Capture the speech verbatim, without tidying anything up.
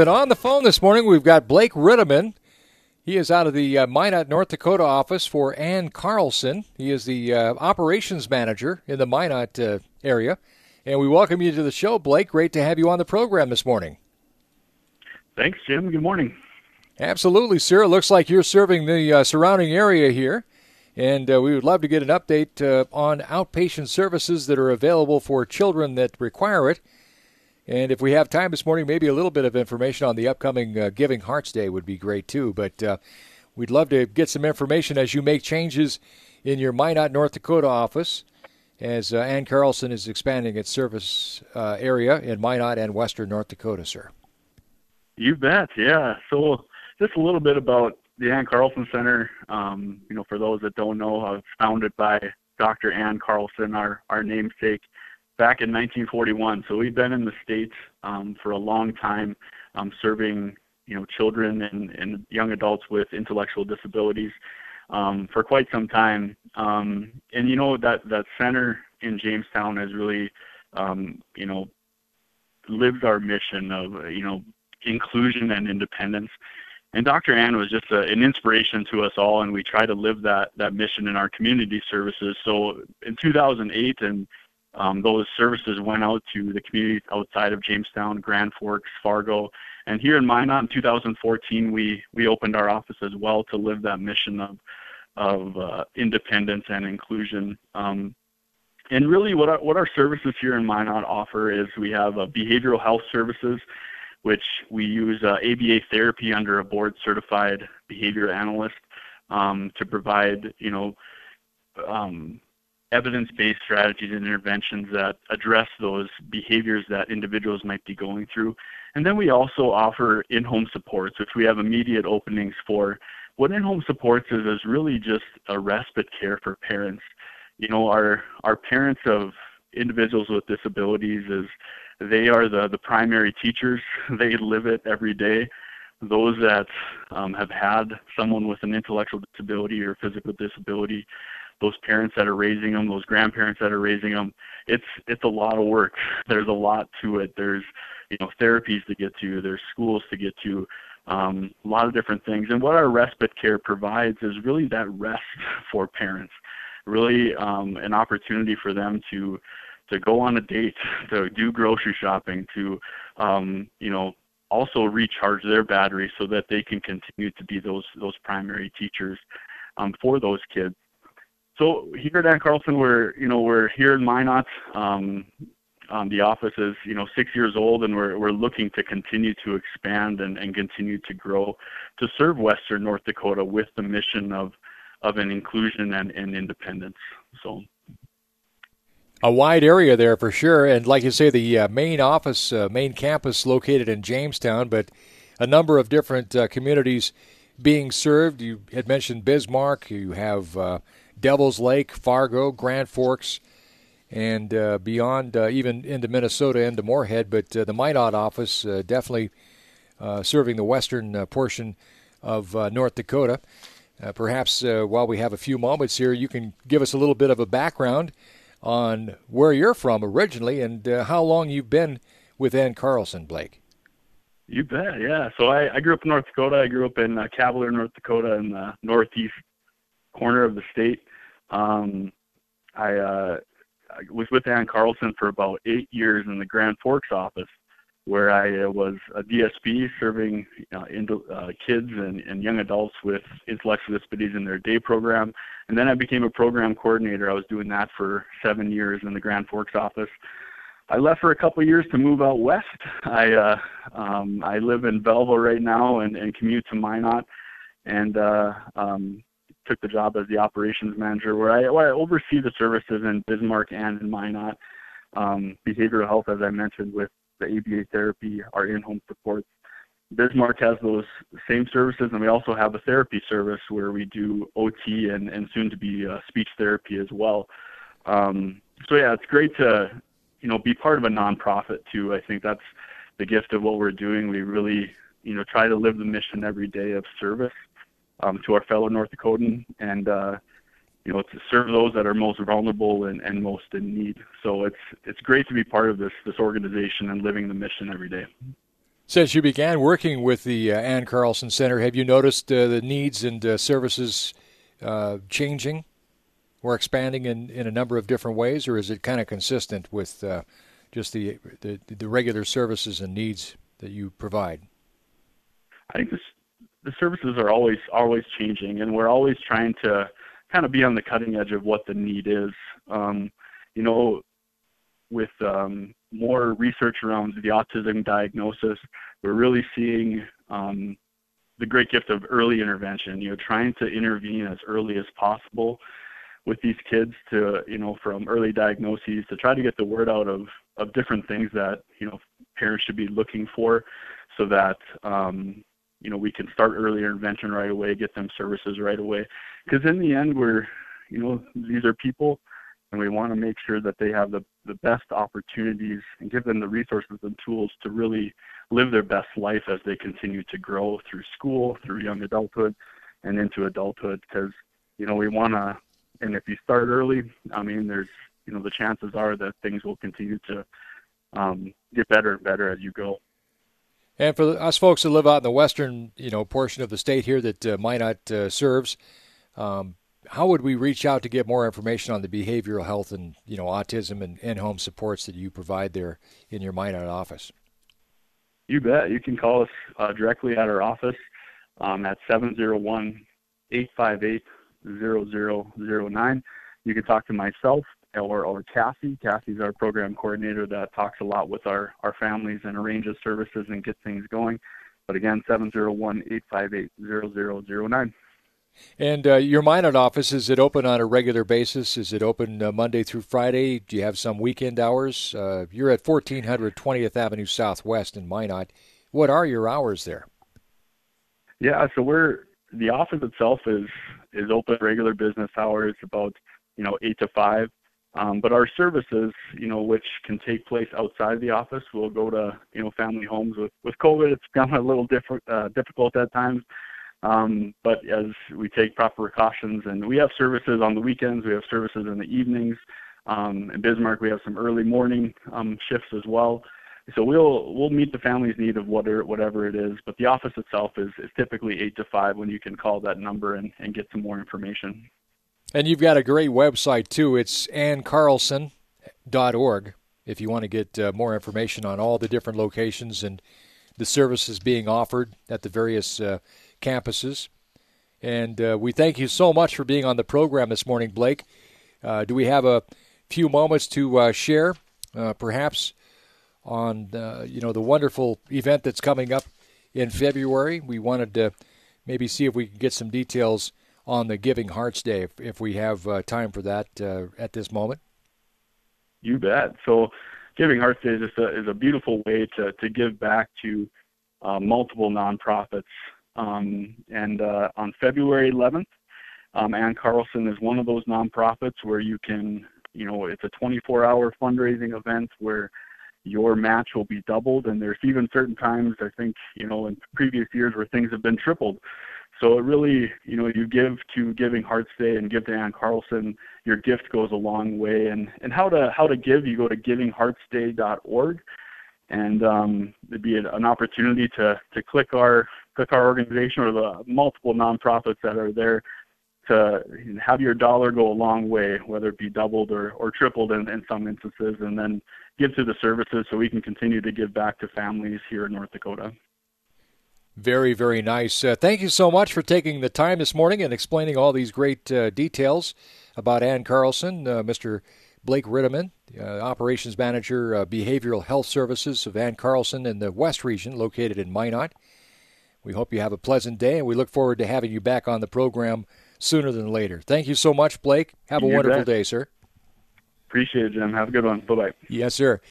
And on the phone this morning, we've got Blake Ritteman. He is out of the uh, Minot, North Dakota office for Ann Carlson. He is the uh, operations manager in the Minot uh, area. And we welcome you to the show, Blake. Great to have you on the program this morning. Thanks, Jim. Good morning. Absolutely, sir. It looks like you're serving the uh, surrounding area here. And uh, we would love to get an update uh, on outpatient services that are available for children that require it. And if we have time this morning, maybe a little bit of information on the upcoming uh, Giving Hearts Day would be great, too. But uh, we'd love to get some information as you make changes in your Minot, North Dakota office, as uh, Ann Carlson is expanding its service uh, area in Minot and western North Dakota, sir. You bet, yeah. So just a little bit about the Ann Carlson Center. Um, you know, for those that don't know, I was founded by Doctor Ann Carlson, our, our namesake, back in nineteen forty-one. So we've been in the States um, for a long time, um, serving, you know, children and, and young adults with intellectual disabilities um, for quite some time. Um, and, you know, that, that center in Jamestown has really, um, you know, lived our mission of, you know, inclusion and independence. And Doctor Ann was just a, an inspiration to us all, and we try to live that, that mission in our community services. So in two thousand eight, and Um, those services went out to the communities outside of Jamestown, Grand Forks, Fargo, and here in Minot in two thousand fourteen, we we opened our office as well to live that mission of of uh, independence and inclusion. Um, and really, what our, what our services here in Minot offer is we have uh, behavioral health services, which we use uh, A B A therapy under a board-certified behavior analyst um, to provide, you know. Um, evidence-based strategies and interventions that address those behaviors that individuals might be going through. And then we also offer in-home supports, which we have immediate openings for. What in-home supports is is really just a respite care for parents. You know, our our parents of individuals with disabilities, is they are the, the primary teachers. They live it every day. Those that um, have had someone with an intellectual disability or physical disability, those parents that are raising them, those grandparents that are raising them, it's it's a lot of work. There's a lot to it. There's, you know, therapies to get to. There's schools to get to. Um, a lot of different things. And what our respite care provides is really that rest for parents. Really um, an opportunity for them to to go on a date, to do grocery shopping, to um, you know, also recharge their batteries so that they can continue to be those those primary teachers um, for those kids. So here at Ann Carlson, we're, you know, we're here in Minot. Um, um, the office is, you know, six years old, and we're we're looking to continue to expand and, and continue to grow to serve western North Dakota with the mission of of an inclusion and, and independence. So a wide area there for sure, and like you say, the uh, main office, uh, main campus located in Jamestown, but a number of different uh, communities being served. You had mentioned Bismarck. You have uh, Devil's Lake, Fargo, Grand Forks, and uh, beyond, uh, even into Minnesota, into Moorhead. But uh, the Minot office uh, definitely uh, serving the western uh, portion of uh, North Dakota. Uh, perhaps uh, while we have a few moments here, you can give us a little bit of a background on where you're from originally and uh, how long you've been with Ann Carlson, Blake. You bet, yeah. So I, I grew up in North Dakota. I grew up in uh, Cavalier, North Dakota, in the northeast corner of the state. Um, I, uh, I was with Ann Carlson for about eight years in the Grand Forks office, where I uh, was a D S P serving uh, into, uh, kids and, and young adults with intellectual disabilities in their day program. And then I became a program coordinator. I was doing that for seven years in the Grand Forks office. I left for a couple of years to move out west. I uh, um, I live in Belleville right now and, and commute to Minot, and uh, um, took the job as the operations manager, where I, where I oversee the services in Bismarck and in Minot. Um, behavioral health, as I mentioned, with the A B A therapy, our in-home supports. Bismarck has those same services, and we also have a therapy service where we do O T and, and soon to be uh, speech therapy as well. Um, so yeah, it's great to, you know, be part of a nonprofit too. I think that's the gift of what we're doing. We really, you know, try to live the mission every day of service um, to our fellow North Dakotan, and uh, you know, to serve those that are most vulnerable and, and most in need. So it's it's great to be part of this this organization and living the mission every day. Since you began working with the uh, Ann Carlson Center, have you noticed uh, the needs and uh, services uh, changing or expanding in, in a number of different ways, or is it kind of consistent with uh, just the, the the regular services and needs that you provide? I think this, the services are always always changing, and we're always trying to kind of be on the cutting edge of what the need is. Um, you know, with um, more research around the autism diagnosis, we're really seeing um, the great gift of early intervention, you know, trying to intervene as early as possible with these kids to, you know, from early diagnoses to try to get the word out of, of different things that, you know, parents should be looking for so that, um, you know, we can start early intervention right away, get them services right away. Because in the end, we're, you know, these are people, and we want to make sure that they have the, the best opportunities and give them the resources and tools to really live their best life as they continue to grow through school, through young adulthood, and into adulthood. Because, you know, we want to, and if you start early, I mean, there's, you know, the chances are that things will continue to um, get better and better as you go. And for us folks that live out in the western, you know, portion of the state here that uh, Minot uh, serves, um, how would we reach out to get more information on the behavioral health and, you know, autism and in-home supports that you provide there in your Minot office? You bet. You can call us uh, directly at our office um, at seven oh one, eight five eight, zero zero zero nine. You can talk to myself or, or Cassie. Cassie's our program coordinator that talks a lot with our, our families and arranges services and gets things going. But again, seven oh one, eight five eight, zero zero zero nine. And uh, your Minot office, is it open on a regular basis? Is it open uh, Monday through Friday? Do you have some weekend hours? Uh, you're at fourteen hundred twentieth Avenue Southwest in Minot. What are your hours there? Yeah, so we're, the office itself is, is open regular business hours, about, you know, eight to five. Um, but our services, you know, which can take place outside the office, we'll go to, you know, family homes. With, with COVID, it's gotten a little diff- uh, difficult at times. Um, but as we take proper precautions, and we have services on the weekends, we have services in the evenings. Um, in Bismarck, we have some early morning um, shifts as well. So we'll we'll meet the family's need of whatever whatever it is. But the office itself is, is typically eight to five when you can call that number and, and get some more information. And you've got a great website too. It's ann carlson dot org if you want to get uh, more information on all the different locations and the services being offered at the various uh, campuses. And uh, we thank you so much for being on the program this morning, Blake. Uh, do we have a few moments to uh, share, uh, perhaps, on uh, you know the wonderful event that's coming up in February? We wanted to maybe see if we could get some details on the Giving Hearts Day, if, if we have uh, time for that uh, at this moment. You bet. So Giving Hearts Day is, just a, is a beautiful way to, to give back to uh, multiple nonprofits. Um, and uh, on February eleventh, um, Ann Carlson is one of those nonprofits where you can, you know, it's a twenty-four hour fundraising event where your match will be doubled. And there's even certain times, I think, you know, in previous years where things have been tripled. So it really, you know, you give to Giving Hearts Day and give to Ann Carlson, your gift goes a long way. And, and how to how to give, you go to giving hearts day dot org, and um, there'd be an, an opportunity to, to click our click our organization or the multiple nonprofits that are there to have your dollar go a long way, whether it be doubled or, or tripled in, in some instances, and then give to the services so we can continue to give back to families here in North Dakota. Very, very nice. Uh, thank you so much for taking the time this morning and explaining all these great uh, details about Ann Carlson. Uh, Mister Blake Ritteman, uh, Operations Manager, uh, Behavioral Health Services of Ann Carlson in the West Region, located in Minot. We hope you have a pleasant day, and we look forward to having you back on the program sooner than later. Thank you so much, Blake. Have a You wonderful bet. day, sir. Appreciate it, Jim. Have a good one. Bye-bye. Yes, sir.